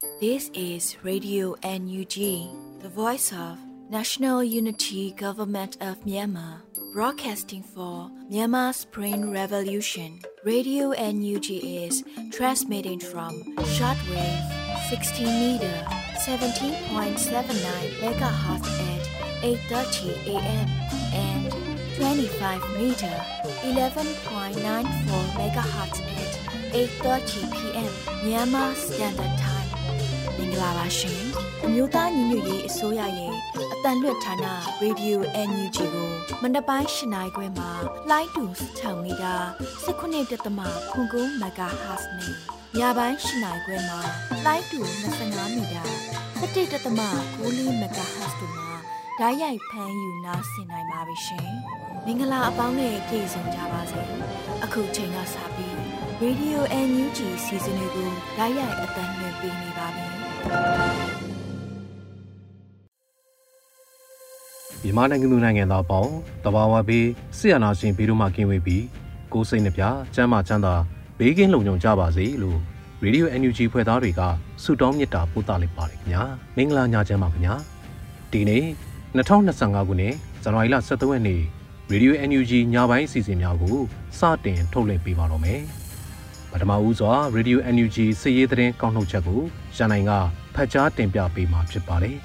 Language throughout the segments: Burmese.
This is Radio NUG, the voice of National Unity Government of Myanmar, broadcasting for Myanmar Spring Revolution. Radio NUG is transmitting from shortwave 16 meter, 17.79 megahertz at 8:30 a.m. and 25 meter, 11.94 megahertz at 8:30 p.m. Myanmar Standard Time. မင်္ဂလာပါရှင်အမျိုးသားညီညွတ်ရေးအစိုးရရဲ့အတန်လွတ်ဌာန Radio NUG ကိုမနက်ပိုင်း၈နာရီခွဲမှာလိုင်းတူ6မီတာ19.9 MHz နဲ့ညပိုင်း၈နာရီခွဲမှာလိုင်းတူ25မီတာ17.9 MHz တို့မှာဓာတ်ရိုက်ဖမ်းယူနားဆင်နိုင်ပါပြီရှင်မင်္ဂလာအပေါင်းနဲ့ပြည့်စုံကြပါစေအခုချိန်ကစပြီး Radio NUG စီစဉ်လေးကိုဓာတ်ရိုက်အတန်လွှင့်ပေးနေပါပြီမြန်မာနိုင်ငံသူနိုင်ငံသားပေါင်းတဘာဝဘေးဆီယနာရှင်ပြီးတော့မှကင်းဝေးပြီးကိုယ်စိတ်နှပြကျမ်းမာချမ်းသာဘေးကင်းလုံခြုံကြပါစေလို့ Radio NUG ဖွဲ့သားတွေကဆုတောင်းမေတ္တာပို့သလိုက်ပါတယ်ခင်ဗျာမင်္ဂလာညချမ်းပါခင်ဗျာဒီနေ့2025ခုနှစ်ဇန်နဝါရီလ23ရက်နေ့ Radio NUG ညပိုင်းအစီအစဉ်များကိုစတင်ထုတ်လွှင့်ပေးပါတော့မယ်ပထမဦးစွာ Radio NUG စည်ရေးသတင်းကောက်နှုတ်ချက်ကိုရန်နိုင်ကဖတ်ကြားတင်ပြပေးမှာဖြစ်ပါတယ်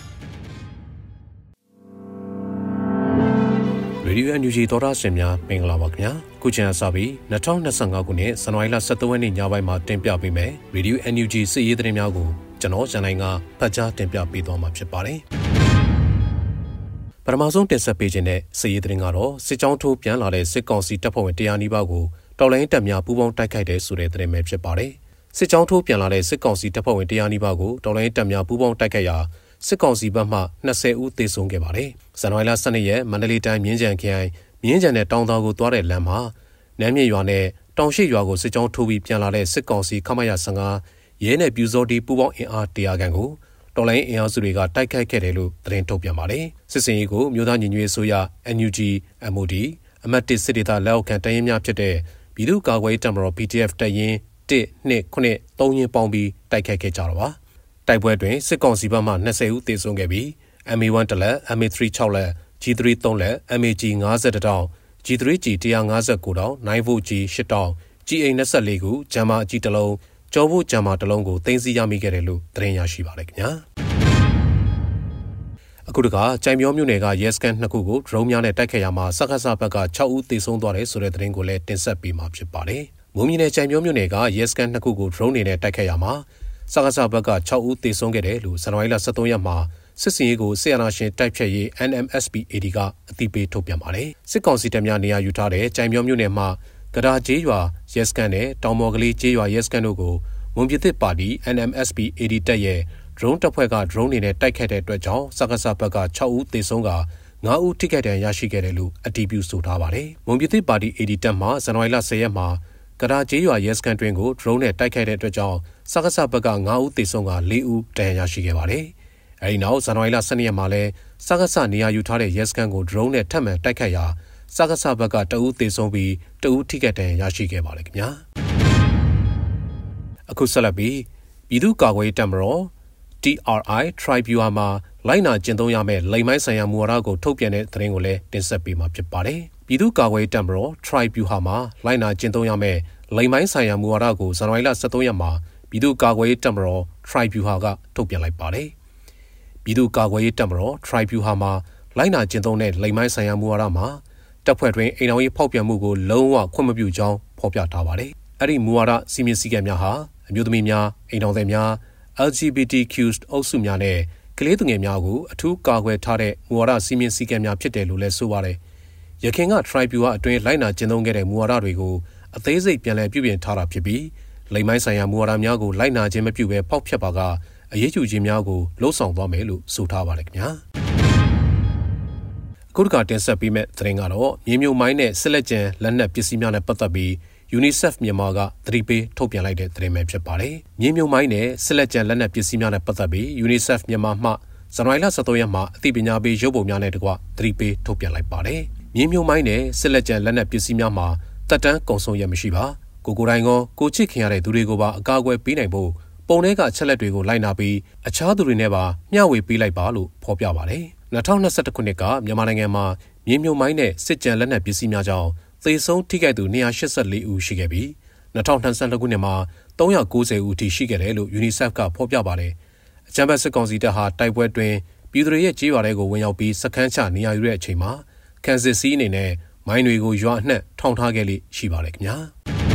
Radio NUG သောတာရှင်များမင်္ဂလာပါခင်ဗျာခုချိန်အစပြီး2025ခုနှစ်ဇန်နဝါရီလ23ရက်နေ့ညပိုင်းမှာတင်ပြပေးမယ် Radio NUG စည်ရေးသတင်းများကိုကျွန်တော်ရန်နိုင်ကဖတ်ကြားတင်ပြပေးသွားမှာဖြစ်ပါတယ်ပထမဆုံးတင်ဆက်ပေးခြင်းတဲ့စည်ရေးသတင်းကတော့စစ်ကြောင်းထိုးပြန်လာတဲ့စစ်ကောင်စီတပ်ဖွဲ့ဝင်100နီးပါးကိုတော်လိုင်းတပ်များပူးပေါင်းတိုက်ခိုက်တဲ့ဆိုတဲ့သတင်းပဲဖြစ်ပါတယ်စစ်ကြောင်းထိုးပြန်လာတဲ့စစ်ကောင်စီတပ်ဖွဲ့ဝင်100နီးပါးကိုတော်လိုင်းတပ်များပူးပေါင်းတိုက်ခိုက်ရာစစ်ကောင်စီဘက်မှ20ဦးသေဆုံးခဲ့ပါတယ်ဇန်နဝါရီလ12ရက်မန္တလေးတိုင်းမြင်းခြံခရိုင်မြင်းခြံနဲ့တောင်သာကိုသွားတဲ့လမ်းမှာနမ်းမြင့်ရွာနဲ့တောင်ရှိရွာကိုစစ်ကြောင်းထိုးပြီးပြန်လာတဲ့စစ်ကောင်စီခမရ15ရဲနဲ့ပြူစောတီပူးပေါင်းအင်အား100ခန့်ကိုတော်လိုင်းအင်အားစုတွေကတိုက်ခိုက်ခဲ့တယ်လို့သတင်းထုတ်ပြန်ပါတယ်စစ်စင်ရေးကိုမြို့သားညီညွတ်ရေးအစိုးရ NUG MOD အမတ်1စစ်ဒေသလက်အောက်ခံတပ်ရင်းများဖြစ်တဲ့ပြည်သူ့ကာကွယ်ရေးတပ်မတော် PDF တပ်ရင်း1 2 9 3ရင်းပေါင်းပြီးတိုက်ခိုက်ခဲ့ကြတော့ပါတိုက်ပွဲတွင်စစ်ကောင်စီဘက်မှ20ဦးသေဆုံးခဲ့ပြီး MA1 တလက် MA3 6လက် G3 3လက် MAG 50တောင် G3G 159တောင် 9VG 8တောင် GA 24ခုဂျမ်မာအကြီးတစ်လုံးကျော်ဖို့ဂျမ်မာတစ်လုံးကိုတင်စီရမိခဲ့တယ်လို့သတင်းရရှိပါတယ်ခင်ဗျာအခုတခါကြိုင်ပြောမြို့နယ်ကရဲစခန်း2ခုကို drone များနဲ့တိုက်ခိုက်ရမှာစက္ကစဘက်က6ဦးသေဆုံးသွားတယ်ဆိုတဲ့သတင်းကိုလည်းတင်ဆက်ပေးမှာဖြစ်ပါတယ်မွန်ပြည်နယ်ကြိုင်ပြောမြို့နယ်ကရဲစခန်း2ခုကို drone တွေနဲ့တိုက်ခိုက်ရမှာစက္ကစဘက်က6ဦးသေဆုံးခဲ့တယ်လို့ဇန်နဝါရီလ23ရက်မှာစစ်စင်ရေးကိုဆီယနာရှင်တိုက်ဖြတ်ရေး NMSP-AD ကအသိပေးထုတ်ပြန်ပါတယ်စစ်ကောင်စီတပ်များနေရာယူထားတဲ့ကြိုင်ပြောမြို့နယ်မှာကဒါကျေးရွာရဲစခန်းနဲ့တောင်မော်ကလေးကျေးရွာရဲစခန်းတို့ကိုမွန်ပြည်သစ်ပါတီ NMSP-AD တပ်ရဲ့ drone တပ်ဖွဲ့က drone တွေနဲ့တိုက်ခိုက်တဲ့အတွက်ကြောင့်စက္ကစဘက်က6ဦးသေဆုံးက9ဦးထိခိုက်ဒဏ်ရာရရှိခဲ့တယ်လို့အတည်ပြုဆိုထားပါတယ်မွန်ပြည်သစ်ပါတီ AD တပ်မှဇန်နဝါရီလ10ရက်မှာကဒါကျေးရွာရဲစခန်းတွင်ကို drone နဲ့တိုက်ခိုက်တဲ့အတွက်ကြောင့်စက္ကစဘက်က9ဦးသေဆုံးက4ဦးဒဏ်ရာရရှိခဲ့ပါတယ်အဲဒီနောက်ဇန်နဝါရီလ12ရက်မှာလဲစက္ကစနေရာယူထားတဲ့ရဲစခန်းကို drone နဲ့ထပ်မံတိုက်ခိုက်ရာစက္ကစဘက်က2ဦးသေဆုံးပြီး2ဦးထိခိုက်ဒဏ်ရာရရှိခဲ့ပါတယ်ခင်ဗျာအခုဆက်လက်ပြီးပြည်သူ့ကာကွယ်ရေးတပ်မတော် TRI Tribunal မှာလိုက်နာကျင့်သုံးရမယ့်လိမ်မိုင်းဆိုင်ရာမူဝါဒကိုထုတ်ပြန်တဲ့သတင်းကိုလည်းတင်ဆက်ပေးမှာဖြစ်ပါတယ်ပြည်သူ့ကာကွယ်ရေးတပ်မတော် Tribunal မှာလိုက်နာကျင့်သုံးရမယ့်လိမ်မိုင်းဆိုင်ရာမူဝါဒကိုဇန်နဝါရီလ23ရက်မှာပြည်သူ့ကာကွယ်ရေးတပ်မတော် Tribunal ကထုတ်ပြန်လိုက်ပါတယ်ပြည်သူ့ကာကွယ်ရေးတပ်မတော် Tribunal မှာလိုက်နာကျင့်သုံးတဲ့လိမ်မိုင်းဆိုင်ရာမူဝါဒမှာတပ်ဖွဲ့တွင်အိမ်တော်ရေးဖောက်ပြန်မှုကိုလုံးဝခွင့်မပြုကြောင်းဖော်ပြထားပါတယ်အဲ့ဒီမူဝါဒစီမင်းစည်းကမ်းများဟာအမျိုးသမီးများအိမ်တော်သည်များ LGBTQ အုပ်စုများနဲ့ကလေးသူငယ်များကိုအထူးကာကွယ်ထားတဲ့မူဝါဒစီမင်းစည်းကမ်းများဖြစ်တယ်လို့လည်းဆိုပါတယ်။ရခိုင်က Tribunal အတွင်းလိုက်နာကျင့်သုံးခဲ့တဲ့မူဝါဒတွေကိုအသေးစိတ်ပြန်လည်ပြုပြင်ထားတာဖြစ်ပြီးလိမ်မိုင်းဆိုင်ရာမူဝါဒများကိုလိုက်နာခြင်းမပြုဘဲဖောက်ဖျက်ပါကအရေးယူခြင်းများကိုလှုံ့ဆော်သွားမယ်လို့ဆိုထားပါတယ်ခင်ဗျာ။အခုတစ်ခါတင်ဆက်ပေးမယ့်သတင်းကတော့မြေမြုပ်မိုင်းနဲ့ဆက်လက်ကျန်လက်နက်ပစ္စည်းများနဲ့ပတ်သက်ပြီးUNICEF မြန်မာကသတိပေးထုတ်ပြန်လိုက်တဲ့သတင်းပဲဖြစ်ပါတယ်။မြေမြုပ်မိုင်းနဲ့ဆက်လက်ကျန်လက်နက်ပစ္စည်းများနဲ့ပတ်သက်ပြီး UNICEF မြန်မာမှဇန်နဝါရီလ23ရက်မှာအသိပညာပေးရုပ်ပုံများနဲ့တကွသတိပေးထုတ်ပြန်လိုက်ပါတယ်။မြေမြုပ်မိုင်းနဲ့ဆက်လက်ကျန်လက်နက်ပစ္စည်းများမှာတက်တန်းကုန်ဆုံးရမရှိပါ။ကိုယ်တိုင်ကိုချစ်ခင်ရတဲ့သူတွေကိုပါအကာအကွယ်ပေးနိုင်ဖို့ပုံထဲကချက်လက်တွေကိုလိုက်နာပြီးအခြားသူတွေနဲ့ပါမျှဝေပေးလိုက်ပါလို့ဖော်ပြပါတယ်။2021ခုနှစ်ကမြန်မာနိုင်ငံမှာမြေမြုပ်မိုင်းနဲ့စစ်ကြံလက်နက်ပစ္စည်းများကြောင့်သေဆုံးထိခိုက်သူ284ဦးရှိခဲ့ပြီး2022ခုနှစ်မှာ390ဦးအထိရှိခဲ့တယ်လို့ UNICEF ကဖော်ပြပါတယ်။အကြမ်းဖက်စစ်ကောင်စီတပ်ဟာတိုက်ပွဲတွင်ပြည်သူတွေရဲ့ကြေးရွာတွေကိုဝင်ရောက်ပြီးစခန်းချနေရာယူတဲ့အချိန်မှာခန်းစစ်စည်းအနေနဲ့မိုင်းတွေကိုရွာအနှံ့ထောင်ထားခဲ့လိရှိပါတယ်ခင်ဗျာ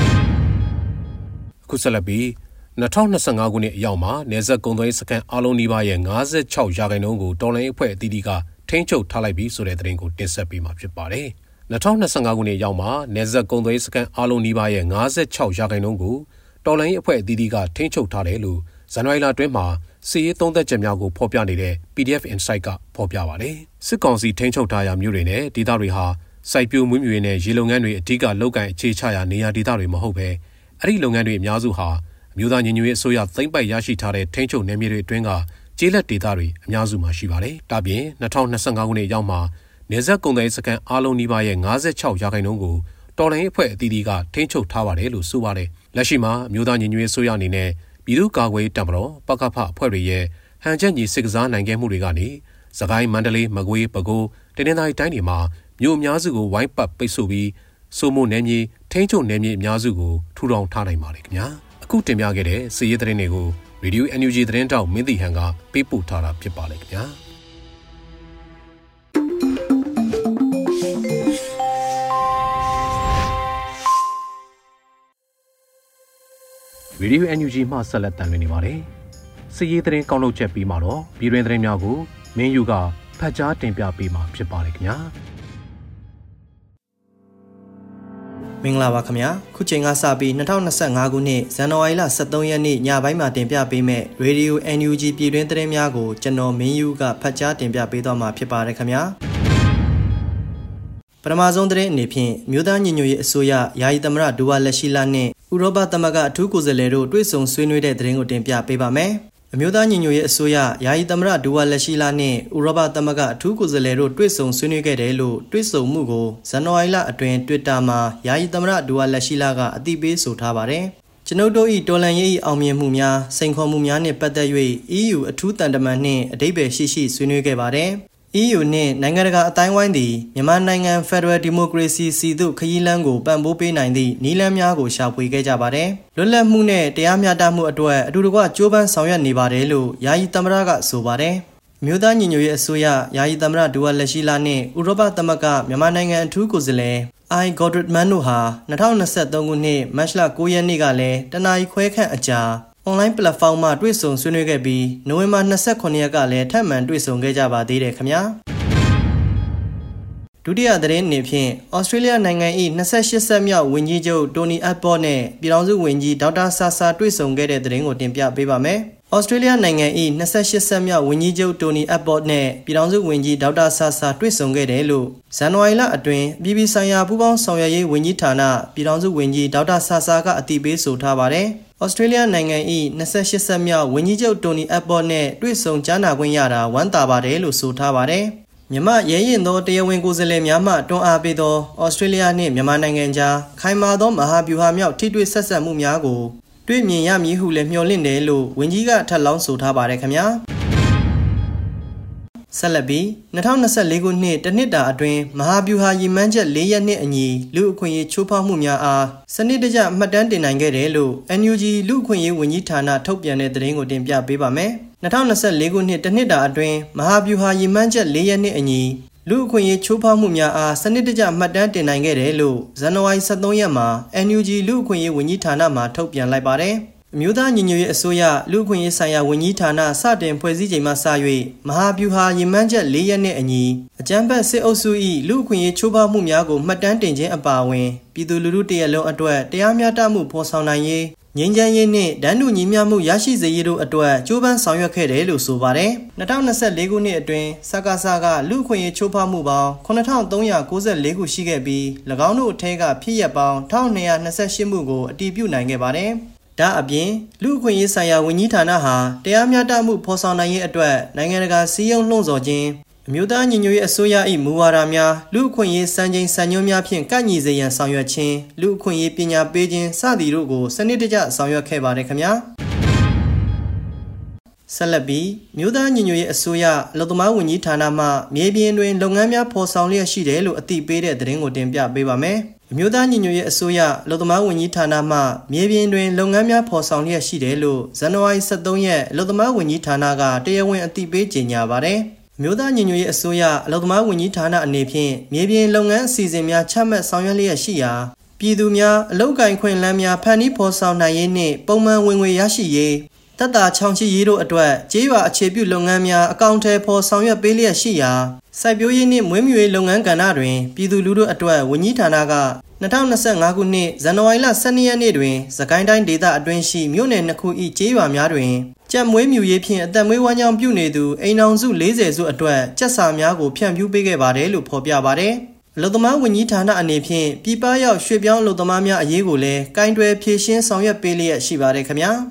။အခုဆက်လက်ပြီး2025ခုနှစ်အရောက်မှာနေဆက်ကုံသွေးစခန်းအားလုံးနီးပါးရဲ့56%ကိုတော်လိုင်းအဖွဲ့အသီးသီးကထိန်းချုပ်ထားလိုက်ပြီးဆိုတဲ့သတင်းကိုတင်ဆက်ပေးမှာဖြစ်ပါတယ်။2025ခုနှစ်ရောက်မှာနေဆက်ကုံသွေးစခန်းအားလုံးနီးပါးရဲ့56%ကိုတော်လိုင်းအဖွဲ့အသီးသီးကထိန်းချုပ်ထားတယ်လို့ဇန်နဝါရီလအတွင်းမှာစီရေးသုံးသက်ချက်များကိုဖော်ပြနေတဲ့ PDF Insight ကဖော်ပြပါတယ်။စစ်ကောင်စီထိန်းချုပ်ထားရာမြို့တွေနဲ့ဒေသတွေဟာစိုက်ပျိုးမွေးမြူရေးနဲ့ရေလုပ်ငန်းတွေအဓိကလုပ်ကိုင်အခြေချရာနေရာဒေသတွေမဟုတ်ဘဲအဲ့ဒီလုပ်ငန်းတွေအများစုဟာအမျိုးသားညီညွတ်ရေးအစိုးရသိမ်းပိုက်ရရှိထားတဲ့ထိန်းချုပ်နယ်မြေတွေအတွင်းကကျေးလက်ဒေသတွေအများစုမှာရှိပါတယ်။ဒါပြင်2025ခုနှစ်ရောက်မှာနေဆက်ကုံသွေးစခန်းအားလုံးနီးပါးရဲ့56%ကိုတော်လိုင်းအဖွဲ့အသီးသီးကထိန်းချုပ်ထားပါတယ်လို့ဆိုပါတယ်။လက်ရှိမှာအမျိုးသားညီညွတ်ရေးအစိုးရအနေနဲ့ပြည်သူ့ကာကွယ်တပ်မတော်ပကဖအဖွဲ့တွေရဲ့ဟန်ချက်ညီစစ်ကစားနိုင်ခဲ့မှုတွေကနေစကိုင်းမန္တလေးမကွေးပဲခူးတနင်္သာရီတိုင်းတွေမှာမြို့အများစုကိုဝိုင်းပတ်ပိတ်ဆို့ပြီးစိုးမိုးနယ်မြေထိန်းချုပ်နယ်မြေအများစုကိုထူထောင်ထားနိုင်ပါတယ်ခင်ဗျာအခုတင်ပြခဲ့တဲ့စီးရဲသတင်းတွေကို Radio NUG သတင်းတောက်မင်းတီဟန်ကပေးပို့ထားတာဖြစ်ပါလေခင်ဗျာRadio NUG မှဆက်လက်တင်ပြနေပါတယ်။စီးရဲသတင်းကောက်လုပ်ချက်ပြီးမှတော့ပြည်တွင်းသတင်းများကိုမင်းယူကဖတ်ကြားတင်ပြပေးမှာဖြစ်ပါတယ်ခင်ဗျာ။မင်္ဂလာပါခင်ဗျာခုချိန်ကစပြီး2025ခုနှစ်ဇန်နဝါရီလ23ရက်နေ့ညပိုင်းမှာတင်ပြပေးမဲ့ Radio NUG ပြည်တွင်းသတင်းများကိုကျွန်တော်မင်းယူကဖတ်ကြားတင်ပြပေးသွားမှာဖြစ်ပါတယ်ခင်ဗျာပထမဆုံးသတင်းအနေဖြင့်မြို့သားညီညွတ်ရေးအစိုးရယာယီသမ္မတဒူဝါလက်ရှိလာနှင့်ဥရောပသမဂ္ဂအထူးကိုယ်စားလှယ်တို့တွေ့ဆုံဆွေးနွေးတဲ့သတင်းကိုတင်ပြပေးပါမယ်အမျိုးသားညီညွတ်ရေးအစိုးရယာယီသမ္မတဒူဝါလက်ရှိလာနှင့်ဥရောပသမဂ္ဂအထူးကိုယ်စားလှယ်တို့တွေ့ဆုံဆွေးနွေးခဲ့တယ်လို့တွေ့ဆုံမှုကိုဇန်နဝါရီလအတွင်း Twitter မှာယာယီသမ္မတဒူဝါလက်ရှိလာကအသိပေးဆိုထားပါတယ်။ကျွန်ုပ်တို့၏တော်လှန်ရေး၏အောင်မြင်မှုများစိန်ခေါ်မှုများနှင့်ပတ်သက်၍ EU အထူးတန်တမန်နှင့်အဓိပ္ပာယ်ရှိရှိဆွေးနွေးခဲ့ပါတယ်။ EU နှင့်နိုင်ငံတကာအတိုင်းဝိုင်းသည်မြန်မာနိုင်ငံ Federal Democracy စီသို့ခရီးလမ်းကိုပံ့ပိုးပေးနိုင်သည့်နည်းလမ်းများကိုရှာဖွေခဲ့ကြပါတယ်။လွတ်လပ်မှုနဲ့တရားမျှတမှုအတွက်အတူတကွကြိုးပမ်းဆောင်ရွက်နေပါတယ်လို့ယာယီသမ္မတကဆိုပါတယ်။မြို့သားညီညွတ်ရေးအစိုးရယာယီသမ္မတဒူဝါလက်ရှိလာနှင့်ဥရောပသမဂ္ဂမြန်မာနိုင်ငံအထူးကိုယ်စားလှယ်I Godredman တို့ဟာ2023ခုနှစ်မတ်လ9ရက်နေ့ကလည်းတနအီခွဲခန့်အကြာonline platform မှာတွေ့ဆုံဆွေးနွေးခဲ့ပြီးနိုဝင်ဘာ29ရက်ကလည်းထပ်မံတွေ့ဆုံခဲ့ကြပါသေးတယ်ခင်ဗျာဒုတိယသတင်းအနေဖြင့်ဩစတြေးလျနိုင်ငံ၏28ဆက်မြောက်ဝန်ကြီးချုပ်တိုနီအက်ဘော့နဲ့ပြည်ထောင်စုဝန်ကြီးဒေါက်တာဆာဆာတွေ့ဆုံခဲ့တဲ့သတင်းကိုတင်ပြပေးပါမယ်ဩစတြေးလျနိုင်ငံ၏28ဆက်မြောက်ဝန်ကြီးချုပ်တိုနီအက်ဘော့နဲ့ပြည်ထောင်စုဝန်ကြီးဒေါက်တာဆာဆာတွေ့ဆုံခဲ့တယ်လို့ဇန်နဝါရီလအတွင်းပြည်ပဆိုင်ရာပူးပေါင်းဆောင်ရွက်ရေးဝန်ကြီးဌာနပြည်ထောင်စုဝန်ကြီးဒေါက်တာဆာဆာကအတည်ပြုဆိုထားပါတယ်ဩစတြေးလျနိုင်ငံ၏28ဆက်မြောက်ဝန်ကြီးချုပ်တိုနီအက်ဘော့နဲ့တွေ့ဆုံကြားနာခွင့်ရတာဝမ်းသာပါတယ်လို့ဆိုထားပါတယ်။မြန်မာရဲရင်သောတရားဝင်ကိုယ်စားလှယ်များမှတွန်းအားပေးသောဩစတြေးလျနှင့်မြန်မာနိုင်ငံကြားခိုင်မာသောမဟာဗျူဟာမြောက်ထိတွေ့ဆက်ဆံမှုများကိုတွေ့မြင်ရမည်ဟုလည်းမျှော်လင့်တယ်လို့ဝန်ကြီးကထပ်လောင်းဆိုထားပါတယ်ခင်ဗျာ။ဆက်လက်ပြီး2024ခုနှစ်တနှစ်တာအတွင်းမဟာဗျူဟာရည်မှန်းချက်4ရက်နှင့်အညီလူအခွင့်အရေးချိုးဖောက်မှုများအားစနစ်တကျမှတ်တမ်းတင်နိုင်ခဲ့တယ်လို့ NUG လူအခွင့်အရေးဝန်ကြီးဌာနထုတ်ပြန်တဲ့သတင်းကိုတင်ပြပေးပါမယ်။2024ခုနှစ်တနှစ်တာအတွင်းမဟာဗျူဟာရည်မှန်းချက်4ရက်နှင့်အညီလူအခွင့်အရေးချိုးဖောက်မှုများအားစနစ်တကျမှတ်တမ်းတင်နိုင်ခဲ့တယ်လို့ဇန်နဝါရီ23ရက်မှာ NUG လူအခွင့်အရေးဝန်ကြီးဌာနမှထုတ်ပြန်လိုက်ပါတယ်။အမျိုးသားညီညွတ်ရေးအစိုးရလူ့အခွင့်အရေးဆိုင်ရာဝန်ကြီးဌာနစတင်ဖွဲ့စည်းချိန်မှစ၍မဟာဗျူဟာရည်မှန်းချက်4ရက်နှင့်အညီအကြမ်းဖက်စစ်အုပ်စု၏လူ့အခွင့်အရေးချိုးဖောက်မှုများကိုမှတ်တမ်းတင်ခြင်းအပါအဝင်ပြည်သူလူထုတရက်လုံးအတွက်တရားမျှတမှုဖော်ဆောင်နိုင်ရေးငြိမ်းချမ်းရေးနှင့်ဒဏ်တူညီမျှမှုရရှိစေရေးတို့အတွက်ကြိုးပမ်းဆောင်ရွက်ခဲ့တယ်လို့ဆိုပါတယ်။2024ခုနှစ်အတွင်းစကားစကလူ့အခွင့်အရေးချိုးဖောက်မှုပေါင်း9394ခုရှိခဲ့ပြီး၎င်းတို့အထက်ကဖြစ်ရပ်ပေါင်း1228မှုကိုအတည်ပြုနိုင်ခဲ့ပါတယ်။ဒါအပြင်လူ့အခွင့်အရေးဆိုင်ရာဝန်ကြီးဌာနဟာတရားမျှတမှုဖော်ဆောင်နိုင်ရေးအတွက်နိုင်ငံတကာစည်းရုံးလှုံ့ဆော်ခြင်းအမျိုးသားညီညွတ်ရေးအစိုးရ၏မူဝါဒများလူ့အခွင့်အရေးစံချိန်စံညွှန်းများဖြင့်ကန့်ညီစေရန်ဆောင်ရွက်ခြင်းလူ့အခွင့်အရေးပညာပေးခြင်းစသည်တို့ကိုစနစ်တကျဆောင်ရွက်ခဲ့ပါတယ်ခင်ဗျာဆက်လက်ပြီးမြို့သားညီညွတ်ရေးအစိုးရအလုပ်သမားဝန်ကြီးဌာနမှမြေပြင်တွင်လုပ်ငန်းများဖော်ဆောင်လျက်ရှိတယ်လို့အသိပေးတဲ့သတင်းကိုတင်ပြပေးပါမယ်။မြို့သားညီညွတ်ရေးအစိုးရအလုပ်သမားဝန်ကြီးဌာနမှမြေပြင်တွင်လုပ်ငန်းများဖော်ဆောင်လျက်ရှိတယ်လို့ဇန်နဝါရီ23ရက်အလုပ်သမားဝန်ကြီးဌာနကတရားဝင်အသိပေးကြေညာပါတယ်။မြို့သားညီညွတ်ရေးအစိုးရအလုပ်သမားဝန်ကြီးဌာနအနေဖြင့်မြေပြင်လုပ်ငန်းအစီအစဉ်များချမှတ်ဆောင်ရွက်လျက်ရှိရာပြည်သူများအလုပ်ကိုင်ခွင့်လမ်းများဖန်တီးဖော်ဆောင်နိုင်ရေးနှင့်ပုံမှန်ဝင်ငွေရရှိရေးတက်တာချောင်းချရေးတို့အတွက်ကျေးရွာအခြေပြုလုပ်ငန်းများအကောင့်ထဲပေါ်ဆောင်ရွက်ပေးလျက်ရှိရာစိုက်ပျိုးရေးနှင့်မွေးမြူရေးလုပ်ငန်းကဏ္ဍတွင်ပြည်သူလူထုအတွက်ဝန်ကြီးဌာနက2025ခုနှစ်ဇန်နဝါရီလ12ရက်နေ့တွင်စကိုင်းတိုင်းဒေသအတွင်းရှိမြို့နယ်2ခု၏ကျေးရွာများတွင်ကြက်မွေးမြူရေးဖြင့်အသက်မွေးဝမ်းကြောင်းပြုနေသူအိမ်ထောင်စု40စုအတွက်ကြက်စာများကိုဖြန့်ဖြူးပေးခဲ့ပါတယ်လို့ဖော်ပြပါတယ်။အလုပ်သမားဝန်ကြီးဌာနအနေဖြင့်ပြည်ပရောက်ရွှေ့ပြောင်းအလုပ်သမားများအရေးကိုလည်းကင်တွယ်ဖြည့်ရှင်းဆောင်ရွက်ပေးလျက်ရှိပါတယ်ခင်ဗျာ။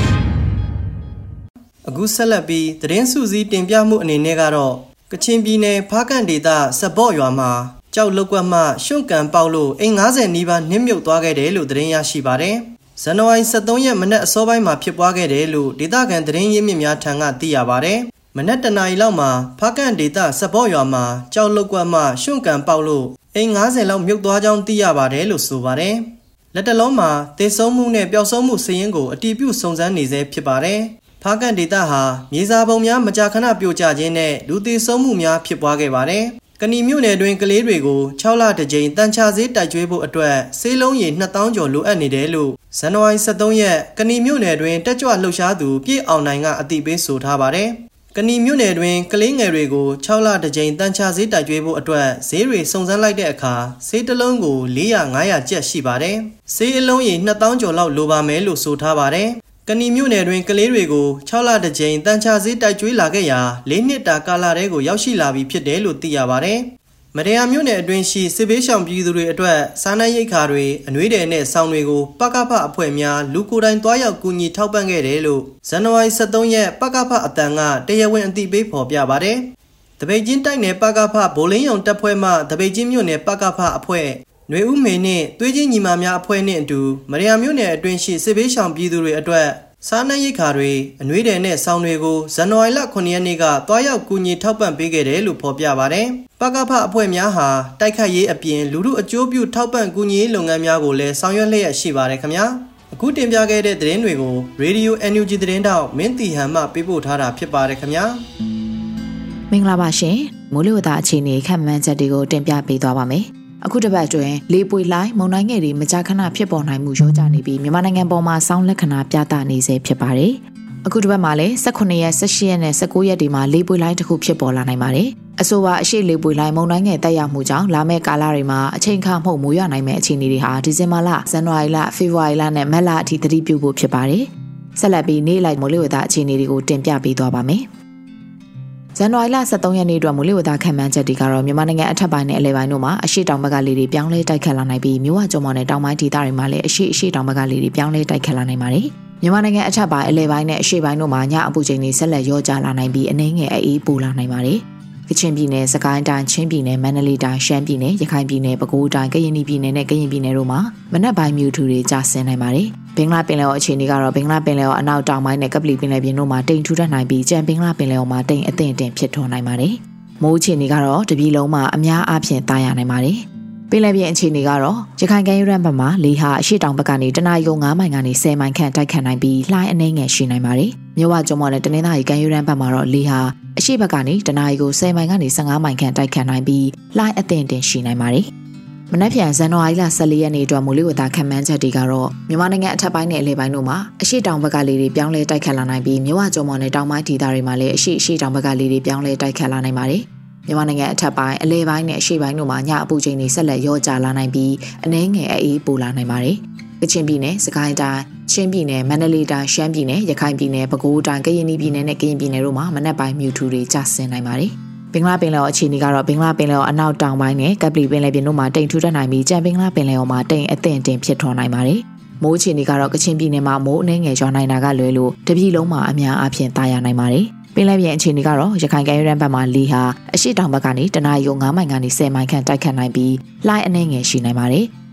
အခုဆက်လက်ပြီးသတင်းစုစည်းတင်ပြမှုအနေနဲ့ကတော့ကချင်ပြည်နယ်ဖားကန့်ဒေသစပော့ရွာမှာကြောက်လုတ်ကွက်မှရှုံ့ကန်ပေါက်လို့အိမ်90နီးပါးနစ်မြုပ်သွားခဲ့တယ်လို့သတင်းရရှိပါတယ်။ဇန်နဝါရီ23ရက်မနက်အစောပိုင်းမှာဖြစ်ပွားခဲ့တယ်လို့ဒေသခံသတင်းရင်းမြစ်များထံကသိရပါတယ်။မနက်တနာရီလောက်မှာဖားကန့်ဒေသစပော့ရွာမှာကြောက်လုတ်ကွက်မှရှုံ့ကန်ပေါက်လို့အိမ်90လောက်မြုပ်သွားကြောင်းသိရပါတယ်လို့ဆိုပါတယ်။လက်တလုံးမှာသေဆုံးမှုနဲ့ပျောက်ဆုံးမှုစာရင်းကိုအတည်ပြုစုံစမ်းနေဆဲဖြစ်ပါတယ်။ဖားကန့်ဒေသဟာမြေစာပုံများမကြာခဏပြိုကျခြင်းနဲ့လူသေဆုံးမှုများဖြစ်ပွားခဲ့ပါတယ်။ကဏီမြို့နယ်တွင်ကလေးတွေကို6လတစ်ကြိမ်တန်ချဆေးတိုက်ကျွေးဖို့အတွက်ဆေးလုံးရည်2000ကျော်လိုအပ်နေတယ်လို့ဇန်နဝါရီ23ရက်ကဏီမြို့နယ်တွင်တက်ကြွလှုပ်ရှားသူပြည့်အောင်နိုင်ကအသိပေးဆိုထားပါတယ်။ကဏီမြို့နယ်တွင်ကလေးငယ်တွေကို6လတစ်ကြိမ်တန်ချဆေးတိုက်ကျွေးဖို့အတွက်ဈေးတွေစုံစမ်းလိုက်တဲ့အခါဆေးတစ်လုံးကို400-500ကျပ်ရှိပါတယ်။ဆေးအလုံးရည်2000ကျော်လောက်လိုပါမယ်လို့ဆိုထားပါတယ်။ကဏီမြို့နယ်တွင်ကလေးတွေကို6လတစ်ကြိမ်တန်ချဆေးတိုက်ကျွေးလာခဲ့ရာ4နှစ်တာကာလတဲကိုရောက်ရှိလာပြီဖြစ်တယ်လို့သိရပါတယ်။မရယာမြို့နယ်အတွင်းရှိစစ်ဘေးရှောင်ပြည်သူတွေအတွက်စားနပ်ရိက္ခာတွေအနှွေးတယ်နဲ့ဆောင်းတွေကိုပကဖအဖွဲ့များလူကိုယ်တိုင်တွားရောက်ကူညီထောက်ပံ့ခဲ့တယ်လို့ဇန်နဝါရီ23ရက်ပကဖအတန်ကတရားဝင်အသိပေးဖော်ပြပါတယ်။တပိတ်ချင်းတိုက်နယ်ပကဖဘိုလင်းယုံတပ်ဖွဲ့မှတပိတ်ချင်းမြို့နယ်ပကဖအဖွဲ့နွေဦးမေနှင့်သွေးချင်းညီမများအဖွဲ့နှင့်အတူမရယာမြို့နယ်အတွင်းရှိစစ်ဘေးရှောင်ပြည်သူတွေအတွက်စားနပ်ရိက္ခာတွေအနှွေးတယ်နဲ့ဆောင်းတွေကိုဇန်နဝါရီလ9ရက်နေ့ကတွားရောက်ကူညီထောက်ပံ့ပေးခဲ့တယ်လို့ဖော်ပြပါတယ်။ပကဖအဖွဲ့များဟာတိုက်ခတ်ရေးအပြင်လူမှုအကျိုးပြုထောက်ပံ့ကူညီရေးလုပ်ငန်းများကိုလည်းဆောင်ရွက်လျက်ရှိပါတယ်ခင်ဗျာ။အခုတင်ပြခဲ့တဲ့သတင်းတွေကို Radio NUG သတင်းတောက်မင်းတီဟန်မှပေးပို့ထားတာဖြစ်ပါတယ်ခင်ဗျာ။မင်္ဂလာပါရှင်။မိုးလေဝသအခြေအနေခန့်မှန်းချက်တွေကိုတင်ပြပေးသွားပါမယ်။အခုတစ်ပတ်အတွင်းလေပွေလိုင်းမုန်တိုင်းငယ်တွေမကြာခဏဖြစ်ပေါ်နိုင်မှုရောကြနေပြီးမြန်မာနိုင်ငံပေါ်မှာစောင်းလက္ခဏာပြသနေစေဖြစ်ပါတယ်။အခုတစ်ပတ်မှာလည်း18ရက်18ရက်နဲ့19ရက်ဒီမှာလေပွေလိုင်းတစ်ခုဖြစ်ပေါ်လာနိုင်ပါတယ်။အဆိုပါအရှိလေပွေလိုင်းမုန်တိုင်းငယ်တက်ရောက်မှုကြောင့်လာမယ့်ကာလတွေမှာအချိန်ခါမှုမိုးရွာနိုင်မယ့်အခြေအနေတွေဟာဒီဇင်ဘာလဇန်နဝါရီလဖေဖော်ဝါရီလနဲ့မတ်လအထိသတိပြုဖို့ဖြစ်ပါတယ်။ဆက်လက်ပြီးနေ့လိုက်မိုးလေဝသအခြေအနေတွေကိုတင်ပြပေးသွားပါမယ်။ဇန်နဝါရီလ23ရက်နေ့အတွက်မိုးလေဝသခန့်မှန်းချက်တွေကတော့မြန်မာနိုင်ငံအထက်ပိုင်းနဲ့အလယ်ပိုင်းတို့မှာအရှိတောင်ဘက်ကလေတွေပြောင်းလဲတိုက်ခတ်လာနိုင်ပြီးမြို့ဝကျုံမော်နဲ့တောင်ပိုင်းဒေသတွေမှာလည်းအရှိတောင်ဘက်ကလေတွေပြောင်းလဲတိုက်ခတ်လာနိုင်ပါတယ်။မြန်မာနိုင်ငံအထက်ပိုင်းအလယ်ပိုင်းနဲ့အရှေ့ပိုင်းတို့မှာညအပူချိန်တွေဆက်လက်ရောကျလာနိုင်ပြီးအနည်းငယ်အေးပူလာနိုင်ပါတယ်။ကချင်ပြည်နယ်၊စကိုင်းတိုင်း၊ချင်းပြည်နယ်၊မန္တလေးတိုင်း၊ရှမ်းပြည်နယ်၊ရခိုင်ပြည်နယ်၊ပဲခူးတိုင်း၊ကရင်ပြည်နယ်နဲ့ကရင်ပြည်နယ်တို့မှာမနက်ပိုင်းမြူထူတွေကျဆင်းနိုင်ပါတယ်။ဘင်္ဂလားပင်လယ်အော်အခြေအနေကတော့ဘင်္ဂလားပင်လယ်အော်အနောက်တောင်ပိုင်းနဲ့ကပလီပင်လယ်ပြင်တို့မှာတိမ်ထူထပ်နိုင်ပြီးကြံဘင်္ဂလားပင်လယ်အော်မှာတိမ်အထင်ဖြစ်ထွန်းနိုင်ပါတယ်။မိုးအခြေအနေကတော့တပြည်လုံးမှာအများအားဖြင့်တာယာနိုင်ပါတယ်။ပင်လယ်ပြင်အခြေအနေကတော့ရခိုင်ကမ်းရိုးတန်းဘက်မှာလေဟာအရှေ့တောင်ဘက်ကနေတနအီကို9မိုင်ကနေ10မိုင်ခန့်တိုက်ခတ်နိုင်ပြီးလှိုင်းအနှဲငယ်ရှိနိုင်ပါတယ်။မြဝကျုံမော်နဲ့တနင်္သာရီကမ်းရိုးတန်းဘက်မှာတော့လေဟာအရှေ့ဘက်ကနေတနအီကို10မိုင်ကနေ15မိုင်ခန့်တိုက်ခတ်နိုင်ပြီးလှိုင်းအထင်ရှိနိုင်ပါတယ်။မနက်ဖြန်ဇန်နဝါရီလ14ရက်နေ့အတွက်မိုးလေဝသခန့်မှန်းချက်တွေကတော့မြန်မာနိုင်ငံအထက်ပိုင်းနဲ့အလယ်ပိုင်းတို့မှာအရှေ့တောင်ဘက်ကလေတွေပြောင်းလဲတိုက်ခတ်လာနိုင်ပြီးမြဝကျုံမော်နဲ့တောင်ပိုင်းဒေသတွေမှာလည်းအရှေ့တောင်ဘက်ကလေတွေပြောင်းလဲတိုက်ခတ်လာနိုင်ပါတယ်။မြန်မာနိုင်ငံအထက်ပိုင်းအလယ်ပိုင်းနဲ့အရှေ့ပိုင်းတို့မှာညအပူချိန်တွေဆက်လက်ရောကျလာနိုင်ပြီးအနည်းငယ်အေးပူလာနိုင်ပါတယ်။ကချင်ပြည်နယ်၊စကိုင်းတိုင်း၊ချင်းပြည်နယ်၊မန္တလေးတိုင်း၊ရှမ်းပြည်နယ်၊ရခိုင်ပြည်နယ်၊ပဲခူးတိုင်း၊ကရင်ပြည်နယ်နဲ့ကရင်ပြည်နယ်တို့မှာမနက်ပိုင်းမြူထူတွေကျဆင်းနိုင်ပါတယ်။ဘင်္ဂလားပင်လယ်အော်အခြေအနေကတော့ဘင်္ဂလားပင်လယ်အော်အနောက်တောင်ပိုင်းနဲ့ကပလီပင်လယ်ပြင်တို့မှာတိမ်ထူထပ်နိုင်ပြီးကြံဘင်္ဂလားပင်လယ်အော်မှာတိမ်အထင်ဖြစ်ထွန်းနိုင်ပါတယ်။မိုးအခြေအနေကတော့ကချင်ပြည်နယ်မှာမိုးအနှဲငယ်ရွာနိုင်တာကလွယ်လို့တပြည်လုံးမှာအများအားဖြင့်တာယာနိုင်ပါတယ်။ပင်လယ်ပြင်အခြေအနေကတော့ရခိုင်ကမ်းရိုးတန်းဘက်မှာလေဟာအရှေ့တောင်ဘက်ကနေတနအီကို9မိုင်ကနေ10မိုင်ခန့်တိုက်ခတ်နိုင်ပြီးလှိုင်းအနှဲငယ်ရှိနိုင်ပါတယ်။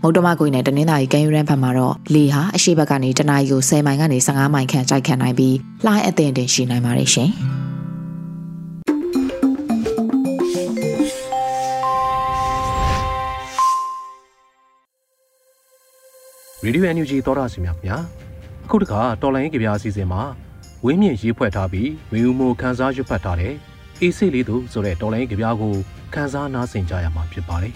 မုတ်တမကွေနဲ့တနင်္သာရီကမ်းရိုးတန်းဘက်မှာတော့လေဟာအရှိဘက်ကနေတနအီကို10မိုင်ကနေ15မိုင်ခန့်တိုက်ခတ်နိုင်ပြီးလှိုင်းအသင့်တင်ရှိနိုင်ပါတယ်ရှင်။ Radio NUG သောတာစီများခင်ဗျာအခုတခါတော်လိုင်းရေးကြပြအစီအစဉ်မှာဝင်းမြင့်ရေးဖွဲ့ထားပြီးဝင်းဦးမိုးခန်းစားရွတ်ဖတ်ထားတဲ့အေးစိတ်လေးသူဆိုတဲ့တော်လိုင်းရေးကြပြကိုခန်းစားနားဆင်ကြရမှာဖြစ်ပါတယ်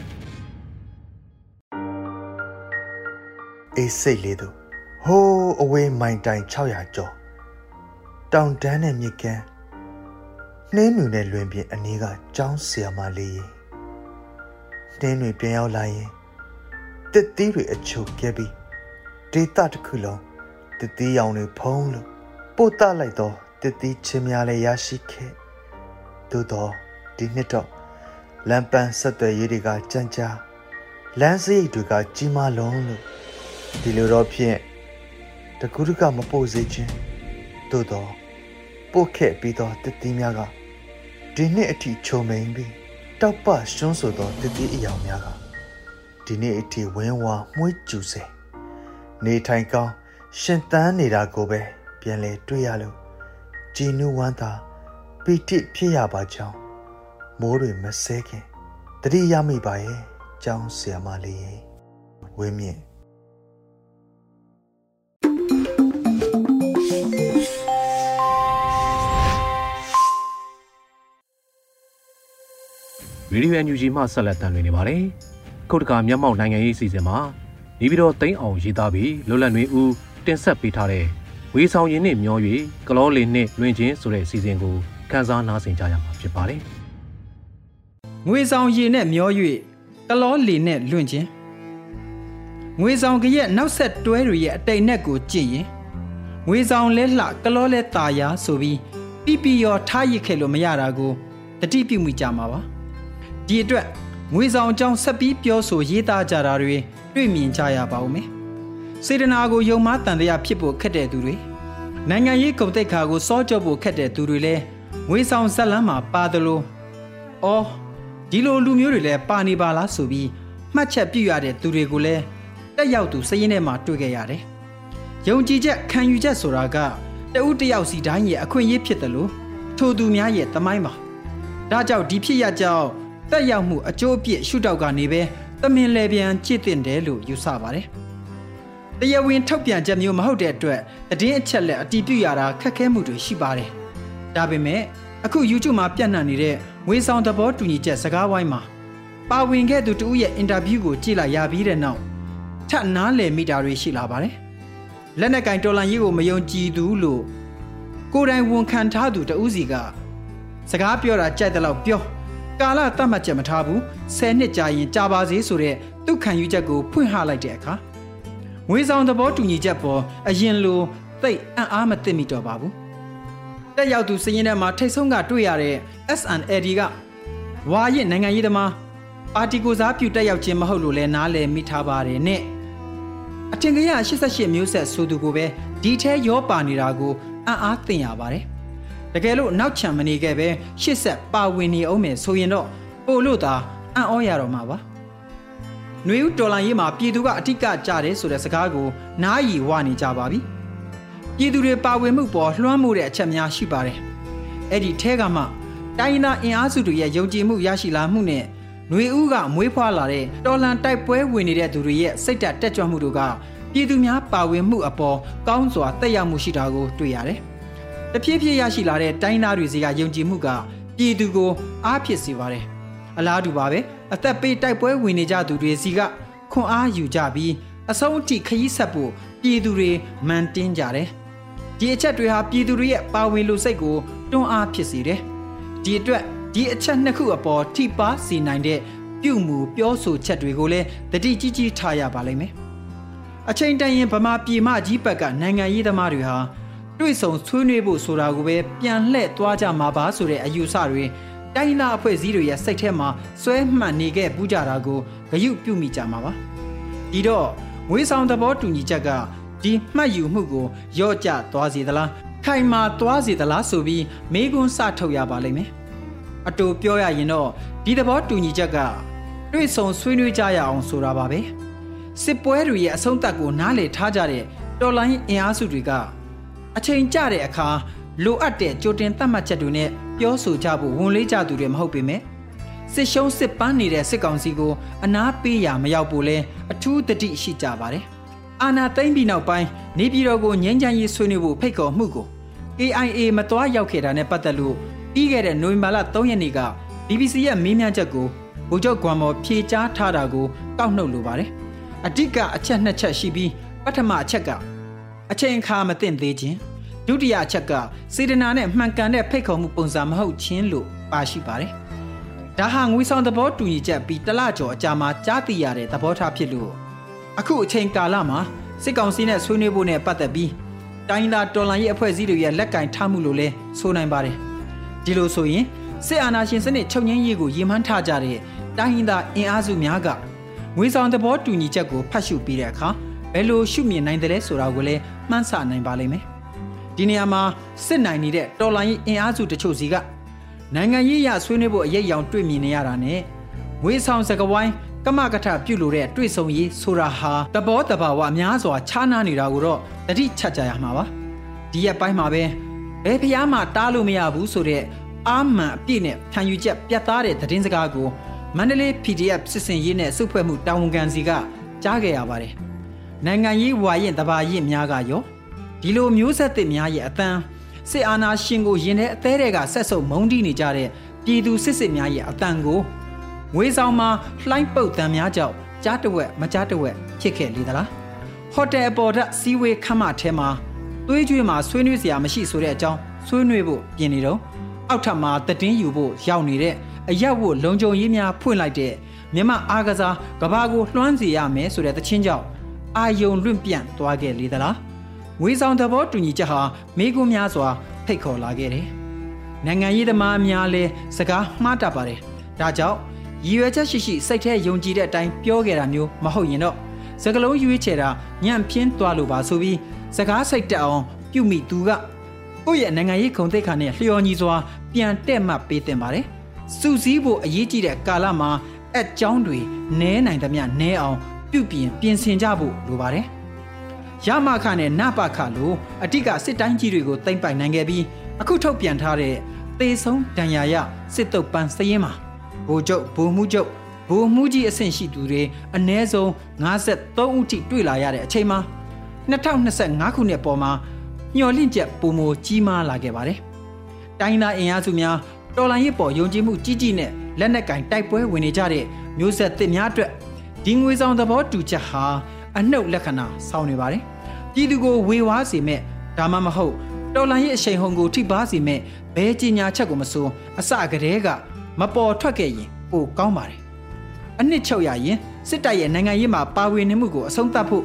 အေးစိတ်လေးသူဟိုးအဝေးမိုင်တိုင်600ကျော်တောင်တန်းနဲ့မြစ်ကမ်းနှင်းမြူနဲ့လွင်ပြင်အနီးကကျောင်းဆရာမလေးရင်နှင်းတွေပြန်ရောက်လာရင်တစ်သီးတွေအချို့ပြဲပြီးဒေသတစ်ခုလုံးတစ်သီးရောင်တွေဖုံးလို့ပို့တလိုက်တော့တစ်သီးချင်းများလည်းရရှိခဲ့သို့တော့ဒီနှစ်တော့လမ်းပန်းဆက်သွယ်ရေးတွေကကြမ်းကြာလမ်းစရိတ်တွေကကြီးမားလုံးလို့ဒီလိုတော့ဖြင့်တကူးတကမပို့စေခြင်းသို့တော့ပို့ခဲ့ပြီးတော့တစ်သီးများကဒီနှစ်အထိချုံမိန်ပြီးတောက်ပရှုံးဆိုတော့တစ်သီးအယောင်များကဒီနေ့အထိဝင်းဝါမှုှကျူစေနေထိုင်ကောင်းရှင်သန်နေတာကိုပဲပြန်လဲတွေ့ရလို့ကြည်နူးဝမ်းသာပီတိဖြစ်ရပါကြောင်းမိုးတွေမဆဲခင်တတိယမိပါရဲ့ကျောင်းဆရာမလေးရဲ့ဝင်းမြင့်ရေဒီယို NUG မှဆက်လက်တင်နေပါတယ်ခုတ်တကမျက်မှောက်နိုင်ငံရေးအစီအစဉ်မှာနေပြည်တော်သိန်းအောင်ရေးသားပြီးလွတ်လပ်နေဦးတင်ဆက်ပေးထားတဲ့ဝေဆောင်ရင်နဲ့မျော၍ကလောလေးနဲ့လွင်ချင်းဆိုတဲ့အစီအစဉ်ကိုခန်းစားနားဆင်ကြရမှာဖြစ်ပါတယ်ငွေဆောင်ရည်နဲ့မျော၍ကလောလီနဲ့လွင့်ခြင်းငွေဆောင်ကရဲ့နောက်ဆက်တွဲတွေရဲ့အတိတ်နဲ့ကိုကြည့်ရင်ငွေဆောင်လဲလှကလောလဲตาရာဆိုပြီးပြပြရောထားရစ်ခဲ့လို့မရတာကိုတတိပြုမိကြမှာပါဒီအတွက်ငွေဆောင်အကြောင်းဆက်ပြီးပြောဆိုရေးသားကြတာတွေတွေ့မြင်ကြရပါဦးမယ်စေတနာကိုယုံမှားတန်တရားဖြစ်ဖို့ခက်တဲ့သူတွေနိုင်ငံရေးဂုဏ်သိက္ခာကိုစောကြောဖို့ခက်တဲ့သူတွေလည်းငွေဆောင်ဇက်လန်းမှာပါတယ်လို့အော်ဒီလိုလူမျိုးတွေလည်းပါနေပါလားဆိုပြီးမှတ်ချက်ပြုရတဲ့သူတွေကိုလည်းတက်ရောက်သူစည်ရင်းထဲမှာတွေ့ခဲ့ရတယ်။ယုံကြည်ချက်ခံယူချက်ဆိုတာကတဦးတယောက်စီတိုင်းရဲ့အခွင့်အရေးဖြစ်တယ်လို့ထိုသူများရဲ့သမိုင်းပါ။ဒါကြောင့်ဒီဖြစ်ရကြောင်းတက်ရောက်မှုအကျိုးအပြည့်ရှုထောက်ကနေပဲသမင်လေပြန်ကြည့်တင်တယ်လို့ယူဆပါတယ်။တရားဝင်ထုတ်ပြန်ချက်မျိုးမဟုတ်တဲ့အတွက်သတင်းအချက်လက်အတည်ပြုရတာခက်ခဲမှုတွေရှိပါတယ်။ဒါပေမဲ့အခု YouTube မှာပြန့်နှံ့နေတဲ့ငွေဆောင်သဘောတူညီချက်စကားဝိုင်းမှာပါဝင်ခဲ့သူတဦးရဲ့အင်တာဗျူးကိုကြည့်လိုက်ရပြီးတဲ့နောက်ထပ်နားလည်မိတာတွေရှိလာပါတယ်။လက်နက်ကင်တော်လန်ရေးကိုမယုံကြည်သူလို့ကိုယ်တိုင်ဝန်ခံထားသူတဦးစီကစကားပြောတာကြိုက်တဲ့လောက်ပြောကာလသတ်မှတ်ချက်မထားဘူး10နှစ်ကြာရင်ကြာပါစေဆိုတဲ့သူ့ခံယူချက်ကိုဖွင့်ဟလိုက်တဲ့အခါငွေဆောင်သဘောတူညီချက်ပေါ်အရင်လိုသိပ်အံ့အားမသင့်မိတော့ပါဘူး။တက်ရောက်သူစည်ရင်းထဲမှာထိတ်ဆုံးကတွေ့ရတဲ့ SNLD ကဝါရစ်နိုင်ငံရေးသမားပါတီကိုစားပြုတက်ရောက်ခြင်းမဟုတ်လို့လဲနားလည်မိထားပါတယ်နဲ့အထင်ကရ88မျိုးဆက်ဆိုသူကိုပဲဒီထဲရောပါနေတာကိုအံ့အားသင့်ရပါတယ်။တကယ်လို့နောက်ချန်မနေခဲ့ပဲ80ပါဝင်နေအောင်မယ်ဆိုရင်တော့ပို့လို့သာအံ့ဩရတော့မှာပါ။ຫນွေဦးတော်လိုင်းရေးမှာပြည်သူကအထစ်ကကြတယ်ဆိုတဲ့စကားကိုနားရီဝနေကြပါပြီ။ပြည်သူတွေပါဝင်မှုပေါ်လွှမ်းမိုးတဲ့အချက်များရှိပါတယ်။အဲ့ဒီထဲကမှတိုင်းသားအင်အားစုတွေရဲ့ယုံကြည်မှုရရှိလာမှုနဲ့ຫນွေဦးကမွေးဖွားလာတဲ့တော်လန်တိုက်ပွဲဝင်နေတဲ့သူတွေရဲ့စိတ်ဓာတ်တက်ကြွမှုတို့ကပြည်သူများပါဝင်မှုအပေါ်ကောင်းစွာသက်ရောက်မှုရှိတာကိုတွေ့ရတယ်။တဖြည်းဖြည်းရရှိလာတဲ့တိုင်းသားတွေစီကယုံကြည်မှုကပြည်သူကိုအားဖြစ်စေပါတယ်။အလားတူပါပဲအသက်ပေးတိုက်ပွဲဝင်နေကြသူတွေစီကခွန်အားယူကြပြီးအဆုံးအထိခရီးဆက်ဖို့ပြည်သူတွေမန်တင်းကြတယ်။ဒီအချက်တွေဟာပြည်သူတွေရဲ့ပါဝင်လူစိတ်ကိုတွန်းအားဖြစ်စေတယ်။ဒီအတွက်ဒီအချက်နှစ်ခုအပေါ်ထိပါစေနိုင်တဲ့ပြုမှုပြောဆိုချက်တွေကိုလည်းတတိကြီးကြီးထားရပါလိမ့်မယ်။အချိန်တန်ရင်ဗမာပြည်မကြီးဘက်ကနိုင်ငံရေးသမားတွေဟာတွေ့ဆုံဆွေးနွေးဖို့ဆိုတာကိုပဲပြန်လှည့်သွားကြမှာပါဆိုတဲ့အယူဆတွေတိုင်းသားအဖွဲ့အစည်းတွေရဲ့စိတ်ထဲမှာဆွဲမှတ်နေခဲ့ပူးကြတာကိုဂရုပြုမိကြမှာပါ။ဒီတော့ငွေဆောင်သဘောတူညီချက်ကဒီမှတ်ယူမှုကိုရော့ကျသွားစေသလားခိုင်မာသွားစေသလားဆိုပြီးမေးခွန်းစထုတ်ရပါလိမ့်မယ်။အတူပြောရရင်တော့ဒီသဘောတူညီချက်ကတွေ့ဆုံဆွေးနွေးကြရအောင်ဆိုတာပါပဲ။စစ်ပွဲတွေရဲ့အဆုံးသတ်ကိုနားလည်ထားကြတဲ့တော်လှန်ရေးအင်အားစုတွေကအချိန်ကျတဲ့အခါလိုအပ်တဲ့ကြိုတင်သတ်မှတ်ချက်တွေနဲ့ပြောဆိုကြဖို့ဝန်လေးကြသူတွေမဟုတ်ပေမဲ့စစ်ရှုံးစစ်ပန်းနေတဲ့စစ်ကောင်စီကိုအနားပေးရမရောက်ဖို့လဲအထူးတတိရှိကြပါတယ်။အာဏာသိမ်းပြီးနောက်ပိုင်းနေပြည်တော်ကိုငြိမ်းချမ်းရေးဆွေးနွေးဖို့ဖိတ်ခေါ်မှုကို KIA မသွားရောက်ခဲ့တာနဲ့ပတ်သက်လို့ပြီးခဲ့တဲ့နိုဝင်ဘာလ3ရက်နေ့က BBC ရဲ့မေးမြန်းချက်ကိုဗိုလ်ချုပ်ဂွမ်မော်ဖြေကြားထားတာကိုကောက်နှုတ်လိုပါတယ်။အဓိကအချက်2ချက်ရှိပြီးပထမအချက်ကအချိန်အခါမသင့်သေးခြင်းဒုတိယအချက်ကစေတနာနဲ့မှန်ကန်တဲ့ဖိတ်ခေါ်မှုပုံစံမဟုတ်ခြင်းလို့ပါရှိပါတယ်။ဒါဟာငွေဆောင်သဘောတူညီချက်ပြီးတလကျော်အကြာမှာကြားသိရတဲ့သဘောထားဖြစ်လို့အခုအချိန်ကာလမှာစစ်ကောင်စီနဲ့ဆွေးနွေးဖို့နဲ့ပတ်သက်ပြီးတိုင်းသားတော်လှန်ရေးအဖွဲ့အစည်းတွေရဲ့လက်ကင်ထားမှုလို့လဲဆိုနိုင်ပါတယ်။ဒီလိုဆိုရင်စစ်အာဏာရှင်စနစ်ချုပ်ငြိမ်းရေးကိုရည်မှန်းထားကြတဲ့တိုင်းသားအင်အားစုများကငွေဆောင်သဘောတူညီချက်ကိုဖတ်ရှုပြီးတဲ့အခါဘယ်လိုရှုမြင်နိုင်တယ်လဲဆိုတာကိုလည်းမှန်းဆနိုင်ပါလိမ့်မယ်။ဒီနေရာမှာစစ်နိုင်နေတဲ့တော်လှန်ရေးအင်အားစုတချို့စီကနိုင်ငံရေးရဆွေးနွေးဖို့အရေးအယောင်တွေ့မြင်နေရတာနဲ့ငွေဆောင်စကဝိုင်းကမကထပြုလို့တဲ့တွေ့ဆုံရေးဆိုတာဟာတဘောတဘာဝအများစွာခြားနားနေတာကိုတော့တတိချက်ကြရမှာပါ။ဒီရက်ပိုင်းမှာပဲဘယ်ဖျားမှတားလို့မရဘူးဆိုတဲ့အာမှန်အပြည့်နဲ့ခံယူချက်ပြတ်သားတဲ့သတင်းစကားကိုမန္တလေး PDF စစ်စင်ရေးနဲ့စုဖွဲ့မှုတာဝန်ခံစီကကြားခဲ့ရပါတယ်။နိုင်ငံရေးဝါရင်တဘာရင်များကရောဒီလိုမျိုးဆက်သစ်များရဲ့အတန်းစစ်အာဏာရှင်ကိုရင်ထဲအသေးတွေကဆက်ဆုပ်မုန်းတီးနေကြတဲ့ပြည်သူစစ်များရဲ့အတန်းကိုငွေဆောင်မှာလှိုင်းပုတ်တံများကြောင့်ကြားတဝက်မကြားတဝက်ဖြစ်ခဲ့လေသလားဟိုတယ်အပေါ်ဓာတ်စီဝေးခမ်းမထဲမှာသွေးကြွေးမှာဆွေးနွေးစရာမရှိဆိုတဲ့အကြောင်းဆွေးနွေးဖို့ပြင်နေတော့အောက်ထပ်မှာတည်င်းယူဖို့ရောက်နေတဲ့အရက်ဝတ်လုံခြုံရေးများဖွင့်လိုက်တဲ့မြမအားကစားကဘာကိုလွှမ်းစီရမယ်ဆိုတဲ့သချင်းကြောင့်အာယုံလွင့်ပြန့်သွားခဲ့လေသလားငွေဆောင်သဘောတူညီချက်ဟာမိကွန်းများစွာဖိတ်ခေါ်လာခဲ့တယ်။နိုင်ငံရေးသမားများလည်းစကားမှားတတ်ပါတယ်။ဒါကြောင့်ရည်ရွယ်ချက်ရှိစိတ်ထဲယုံကြည်တဲ့အတိုင်းပြောခဲ့တာမျိုးမဟုတ်ရင်တော့စကလုံးရွေးချယ်တာညံ့ပြင်းသွားလို့ပါဆိုပြီးစကားစိတ်တက်အောင်ပြုမိသူကကိုယ့်ရဲ့နိုင်ငံရေးဂုဏ်သိက္ခာနဲ့လျော်ညီစွာပြန်တက်မှတ်ပေးတင်ပါတယ်။စူးစီးဖို့အရေးကြီးတဲ့ကာလမှာအကြောင်းတွေနဲနိုင်သမျှနဲအောင်ပြုပြင်ဆင်ကြဖို့လိုပါတယ်။ရမခနဲ့နပခလိုအဓိကစစ်တိုင်းကြီးတွေကိုသိမ့်ပိုင်နိုင်ခဲ့ပြီးအခုထုတ်ပြန်ထားတဲ့သေဆုံးဒဏ်ရာရစစ်တုပ်ပန်းစရင်မှာဗိုလ်ချုပ်ဗိုလ်မှူးချုပ်ဗိုလ်မှူးကြီးအဆင့်ရှိသူတွေအနည်းဆုံး53ဦးထိတွေ့လာရတဲ့အချိန်မှာ2025ခုနှစ်ပေါ်မှာညှော်လင့်ချက်ပုံမကြီးမားလာခဲ့ပါတယ်။တိုင်းသားအင်အားစုများတော်လှန်ရေးပေါ်ယုံကြည်မှုကြီးကြီးနဲ့လက်နက်ကင်တိုက်ပွဲဝင်နေကြတဲ့မျိုးဆက်သစ်များအတွက်ဒီငွေဆောင်သဘောတူချက်ဟာအနှုတ်လက္ခဏာဆောင်နေပါတယ်။ပြည်သူကိုဝေဝါးစေမဲ့ဒါမှမဟုတ်တော်လှန်ရေးအရှိန်ဟုန်ကိုထိပါစေမဲ့ဘဲကြီးညာချက်ကိုမစိုးအစကတည်းကမပေါ်ထွက်ခဲ့ရင်ပိုကောင်းပါတယ်။အနှစ်ချုပ်ရရင်စစ်တပ်ရဲ့နိုင်ငံရေးမှာပါဝင်နေမှုကိုအဆုံးသတ်ဖို့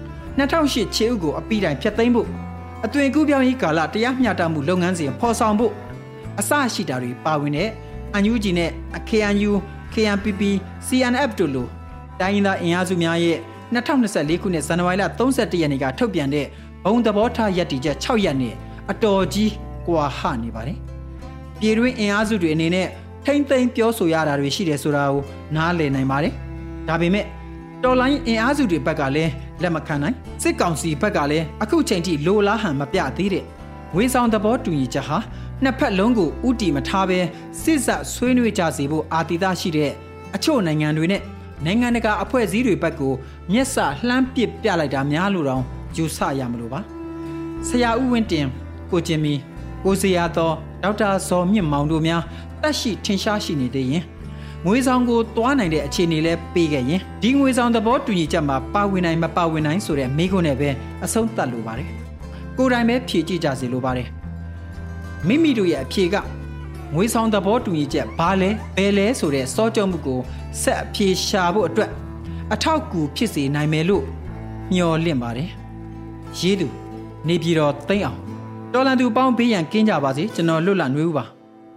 2008ခြေဥကိုအပိတိုင်ဖျက်သိမ်းဖို့အသွင်ကူးပြောင်းရေးကာလတရားမျှတမှုလုပ်ငန်းစဉ်ဖော်ဆောင်ဖို့အစရှိတာတွေပါဝင်တဲ့အန်ယူဂျီနဲ့ KNU, KNPP, CNF တို့လိုတိုင်းရင်းသားအင်အားစုများရဲ့2024ခုနှစ်ဇန်နဝါရီလ31ရက်နေ့ကထုတ်ပြန်တဲ့ဘုံသဘောထားရည်တည်ချက်6ရက်နဲ့အတော်ကြီးကွာဟနေပါတယ်။ပြည်တွင်းအင်အားစုတွေအနေနဲ့ထိမ့်သိမ်းပြောဆိုရတာတွေရှိတယ်ဆိုတာကိုနားလည်နိုင်ပါတယ်။ဒါပေမဲ့တော်လိုင်းအင်အားစုတွေဘက်ကလည်းလက်မခံနိုင်စစ်ကောင်စီဘက်ကလည်းအခုချိန်ထိလိုလားဟန်မပြသေးတဲ့ငွေဆောင်သဘောတူညီချက်ဟာနှစ်ဖက်လုံးကိုဥတီမထားဘဲစစ်ဆက်ဆွေးနွေးကြစေဖို့အာတိသရှိတဲ့အချို့နိုင်ငံတွေနဲ့နိုင်ငံတကာအဖွဲ့အစည်းတွေဘက်ကိုမျက်စလှမ်းပစ်ပြလိုက်တာများလို့တောင်ယူဆရမလို့ပါဆရာဦးဝင်းတင်ကိုကျင်မီကိုစရာတော်ဒေါက်တာဇော်မြင့်မောင်တို့များတက်ရှိထင်ရှားရှိနေသေးရင်ငွေဆောင်ကိုတွားနိုင်တဲ့အခြေအနေလဲပေးခဲ့ရင်ဒီငွေဆောင်သဘောတူညီချက်မှာပါဝင်နိုင်မပါဝင်နိုင်ဆိုတဲ့မိခွန်းနဲ့ပဲအဆုံးသတ်လိုပါတယ်ကိုယ်တိုင်ပဲဖြေကြည့်ကြစေလိုပါတယ်မိမိတို့ရဲ့အဖြေကငွေဆောင်သဘောတူညီချက်ဘာလဲဘယ်လဲဆိုတဲ့စောကြောမှုကိုဆက်အဖြေရှာဖို့အတွက်အထောက်အကူဖြစ်စေနိုင်မယ်လို့မျှော်လင့်ပါတယ်ရေးသူနေပြည်တော်သိမ်းအောင်တော်လန်သူပေါင်းဘေးရန်ကင်းကြပါစေကျွန်တော်လွတ်လပ်နှွေးဦးပါ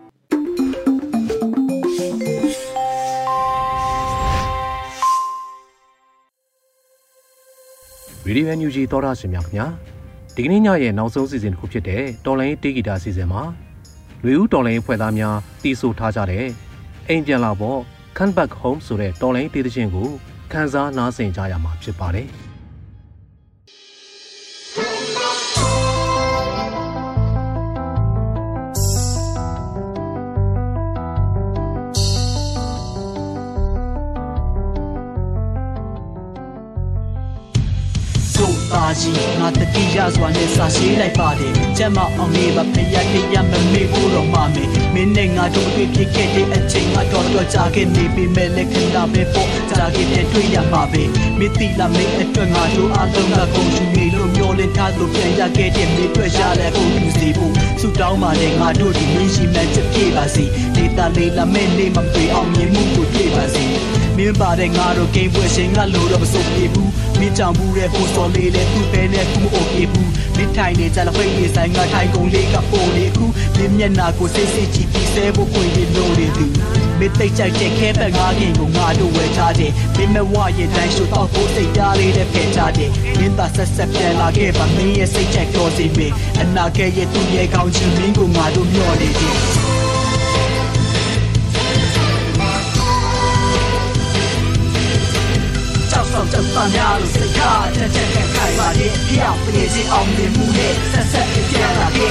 ရေဒီယိုNUGသောတာရှင်များခင်ဗျာဒီကနေ့ညရဲ့နောက်ဆုံးစီစဉ်တစ်ခုဖြစ်တဲ့တော်လိုင်းတေးဂီတာစီစဉ်မှာလူဦးတော်လိုင်းဖွဲ့သားများတီးဆိုထားကြတဲ့အိမ်ပြန်လာပေါ့ Come Back Home ဆိုတဲ့တော်လိုင်းတေးသချင်းကိုခန်းစားနားဆင်ကြရမှာဖြစ်ပါတယ်။ငါတတိယစွာနဲ့စာရှင်းလိုက်ပါတယ်ကျမအောင်လေးပါဖျက်တရားမမေ့ဘူးတော့မမေမင်းနဲ့ငါတို့တွေ့ဖြစ်ခဲ့တဲ့အချိန်ငါတော့ကြာခဲ့နေပြီမဲ့လက်ခဏပဲပေါ့ကြာခဲ့တဲ့တွေ့ရမှာပဲမသိလားမင်းအတွက်ငါတို့အားလုံးကကုန်ယူနေလို့မျောလင့်ထားလို့ပြန်ရခဲ့တဲ့မင်းတွေ့ရတဲ့ကုန်ယူစီဖို့ဆူတောင်းပါတယ်ငါတို့ဒီမင်းရှိမှချက်ပြေပါစေဒေတာလေးလာမဲ့နေမတွေ့အောင်မြင်မှုကိုတွေ့ပါစေမင်းပါတဲ့ငါတို့ကိန်းပွဲရှင်ငါလို့တော့မစိုးပြေဘူးမင်းကြောင့်ဘူးတဲ့ဟိုစော်လေးတဲ့သူ့ပဲနဲ့သူ့အိုကေဘူးမင်းထိုင်နေကြlaဖိတ်နေဆိုင်ငါထိုင်ကုန်လေးကပို့လေခုမင်းမျက်နာကိုစိတ်စိတ်ကြည့်ပြီးဆဲဖို့ခွင့်ရလို့လေသူမင်းသိကြိုက်တဲ့ခဲပက်ငါးခင်ကိုငါတို့ဝယ်ထားတယ်မင်းမဝရဲ့တိုင်းရှို့တော့ဖို့စိတ်ဓာတ်လေးနဲ့ဖယ်ထားတယ်မင်းသာဆက်ပြန်လာခဲ့ပါမင်းရဲ့စိတ်ချက်တော်စီမင်းအနာခဲရဲ့သူ့ရဲ့ကောင်းချင်မင်းကိုငါတို့မျှော်နေတယ်จะตามยาลูกเสียค่าจะแข่งขันมาดิพี่อยากเป็นยังไงเอาเงินมูเน่แซ่บๆเป็นแก่ละดิ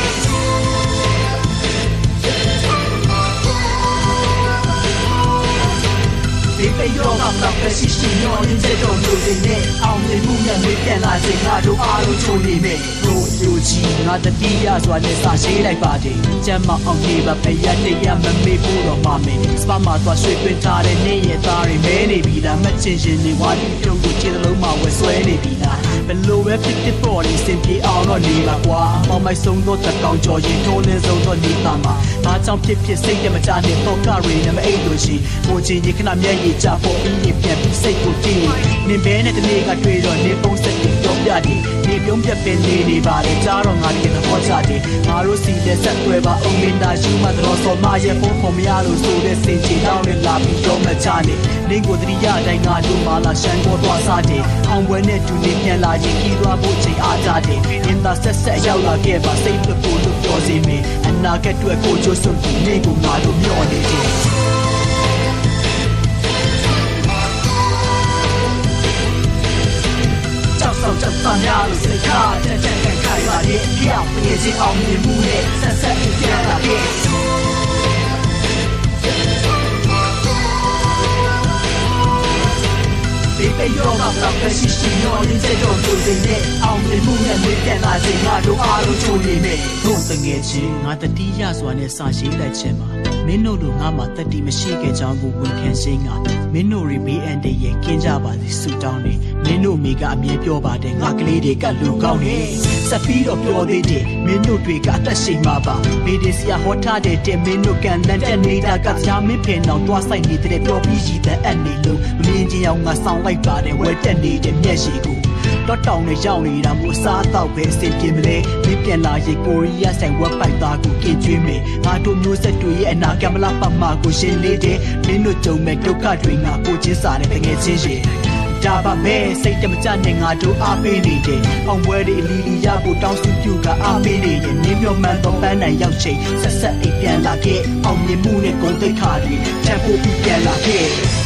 ဒီပေရောကတော့ပဲရှိရှိညောင်းနေတဲ့တော့လို့နေနဲ့အောင်နေမှုနဲ့မေးပြန်လာစေငါတို့အားလုံးချုံနေမယ်တို့ယူချီငါတတိယစွာနဲ့စာရှင်းလိုက်ပါတယ်ကျမ်းမအောင်နေပါဖျက်တရားမမေ့ဘူးတော့မမေစပါမှာသွားရွှေ့သွင်းထားတဲ့နေရသားတွေမဲနေပြီလားမချင်ရှင်နေဝါဒီပြုံးကိုခြေလုံးမှာဝဲဆွဲနေပြီလားဘလို့ပဲဖြစ်ဖြစ်ပေါ်နေစင်ပြေအောင်တော့နေပါကွာပေါင်မိုက်ဆုံးတော့တကောင်ကြော်ရင်ထိုးနေဆုံးတော့နေတာမှာဘာကြောင့်ဖြစ်ဖြစ်စိတ်တမချနဲ့တော့ကရီနဲ့မအိတ်လို့ရှိကိုချင်းကြီးခဏမျက်ရည်ချဖို့ပြီးပြန်ပြီးစိတ်ကိုတည်နေဘဲနဲ့တနေ့ကတွေ့တော့နေပုံးစက်ပြီးတော့ပြတယ်နေပြုံးပြက်ပင်နေပါလေကြားတော့ငါတကယ်သဘောကျတယ်ငါတို့စီတဲ့ဆက်ွယ်ပါအောင်မင်းသားယူမတော်စော်မရဲ့ဖုန်းမရလို့ဆိုတဲ့စင်ချီတောင်းနဲ့လာပြီးတော့မချနဲ့နေကိုတတိယတိုင်းငါတို့မှလာရှမ်းပေါ်သွားစားတယ်အောင်ပွဲနဲ့တူနေပြန်လာရင်ခီးသွားဖို့ချိန်အားကြတယ်အင်းသားဆက်ရောက်လာခဲ့ပါစိတ်လွတ်ဖို့လို့ပြောစီမင်းအနာကအတွက်ကိုချိုးစွန့်ပြီးနေကိုငါတို့မျှော်နေတယ်จะตามยาลูกเสียค่าจะแข่งขันมาดิพี่อยากเป็นยังไงเอาเงินมูเน่แซ่บๆเป็นแก่ละดิဒီပေရောကတော့ပဲရှိရှိညောင်းနေတဲ့တော့လို့နေနဲ့အောင်နေမှုနဲ့မေးပြန်လာစေငါတို့အားလုံးချုံနေမယ်တို့တငယ်ချင်းငါတတိယစွာနဲ့စာရှင်းလိုက်ခြင်းမှာမင်းတို့ငါမှတတိမရှိခဲ့ကြောင်းကိုဝန်ခံရှင်းကမင်းတို့ဘေးအန္တရာယ်ကင်းကြပါစေဆုတောင်းနေမင်းတို့မိကအမြဲပြောပါတယ်ငါကလေးတွေကလူကောင်းနေဆက်ပြီးတော့ပြောသေးတယ်မင်းတို့တွေကအသက်ရှင်မှာပါမေဒီစီယာဟောထားတဲ့မင်းတို့ကန်တန်တဲ့နေတာကကြားမင်းဖင်အောင်တွားဆိုင်နေတဲ့ပြောပြီးရှိတဲ့အန်နေလို့မင်းချင်းအောင်ငါဆောင်လိုက်ပါတယ်ဝဲတက်နေတဲ့မျက်ရှိကိုတော့တောင်းနဲ့ရောက်နေတာမို့စားတော့ပဲအဆင်ပြေမလဲမင်းပြန်လာရင်ကိုရီးယားဆိုင်ဝက်ပိုက်သားကိုကင်ကျွေးမယ်ငါတို့မျိုးဆက်တွေရဲ့အနာကမလာပတ်မှာကိုရှင်းလေးတယ်မင်းတို့ကြုံမဲ့ဒုက္ခတွေငါကိုချင်းစားတဲ့တကယ်ချင်းရှင်ဒါပါပဲစိတ်တမကြနဲ့ငါတို့အားပေးနေတယ်အောင်ပွဲတွေအလီလီရကိုတောင်းစုပြုကအားပေးနေရင်နင်းပြောမှန်တော့ပန်းနိုင်ရောက်ချိန်ဆက်အိပ်ပြန်လာခဲ့အောင်မြင်မှုနဲ့ဂုဏ်သိက္ခာတွေထပ်ဖို့ပြီးပြန်လာခဲ့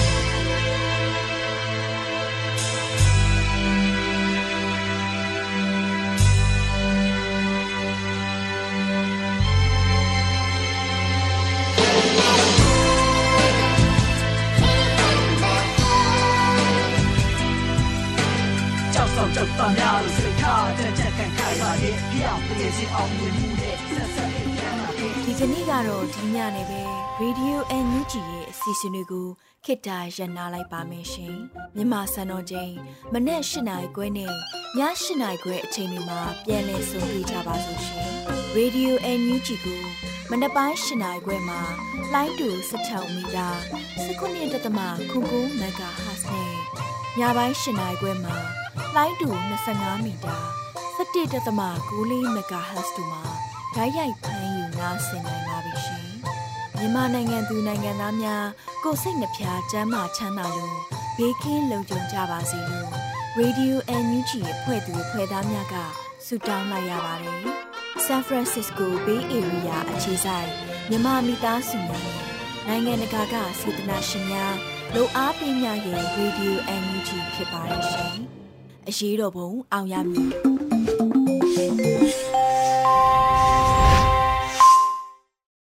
จะตามยาลูกเสียค่าจะแข่งขันมาดิพี่อยากเป็นยังไงเอาเงินมูเน่แซ่บๆเป็นแก่ละดิဒီကနေ့ကတော့ဒီညနေပဲ Radio NUG ရဲ့အစီအစဉ်တွေကိုခေတ္တရန်နာလိုက်ပါမယ်ရှင်မြန်မာစံတော်ချိန်မနေ့၈နာရီခွဲနဲ့ည၈နာရီခွဲအချိန်တွေမှာပြန်လည်ဆုံတွေ့ကြပါစို့ရှင် Radio NUG ကိုမနက်ပိုင်း၈နာရီခွဲမှာလိုင်းတူ16မီတာ19.9 MHz နဲ့ညပိုင်း၈နာရီခွဲမှာလိုင်းတူ25မီတာ17.9 MHz တို့မှာဓာတ်ရိုက်ဖမ်းယူနားဆင်နိုင်ပါပြီရှင်မြန်မာနိုင်ငံသူနိုင်ငံသားများကိုယ်စိတ်နှပြကျန်းမာချမ်းသာလို့ဘေးကင်းလုံခြုံကြပါစေလို့ Radio NUG ရဲ့ဖွဲ့သူဖွဲ့သားများကဆုတောင်းလိုက်ရပါတယ်။ San Francisco Bay Area အခြေစိုက်မြန်မာမိသားစုများနဲ့နိုင်ငံတကာကစေတနာရှင်များလိုအားပေးမြရဲ့ Radio NUG ဖြစ်ပါတယ်ရှင်။အရေးတော်ပုံအောင်ရမည်